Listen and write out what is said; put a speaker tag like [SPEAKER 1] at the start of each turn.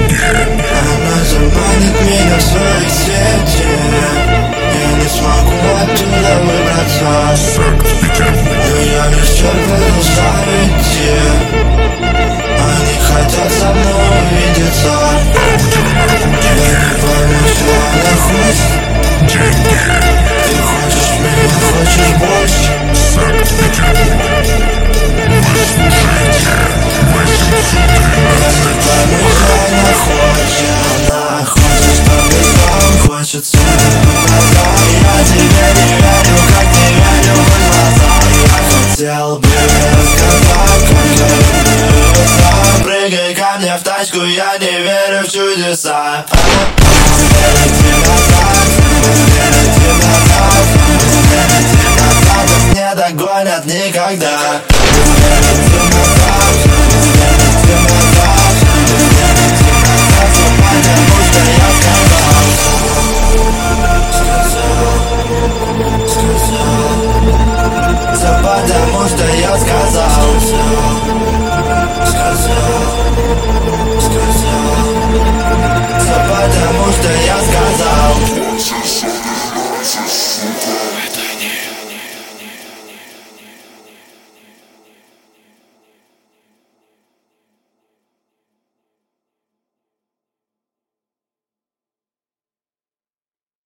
[SPEAKER 1] Она заманит меня в свои сети. Я не смогу оттуда выбраться. Но я лишь черт продолжаю идти. Они хотят со мной увидеться. Я не пойму, что она хочет. Ты хочешь меня, хочешь больше.
[SPEAKER 2] Санкт-Петербург. Вы слушаете 813.
[SPEAKER 1] Пойму, что она хочет. Она хочет, чтобы сон хочется. Я тебе не верю, как не верю в глаза. Я хотел бы рассказать, как я люблю сам. Прыгай ко мне в тачку, я не верю в чудеса. Спереди назад, спереди назад, спереди назад. Нас не догонят никогда. Спереди назад, спереди назад.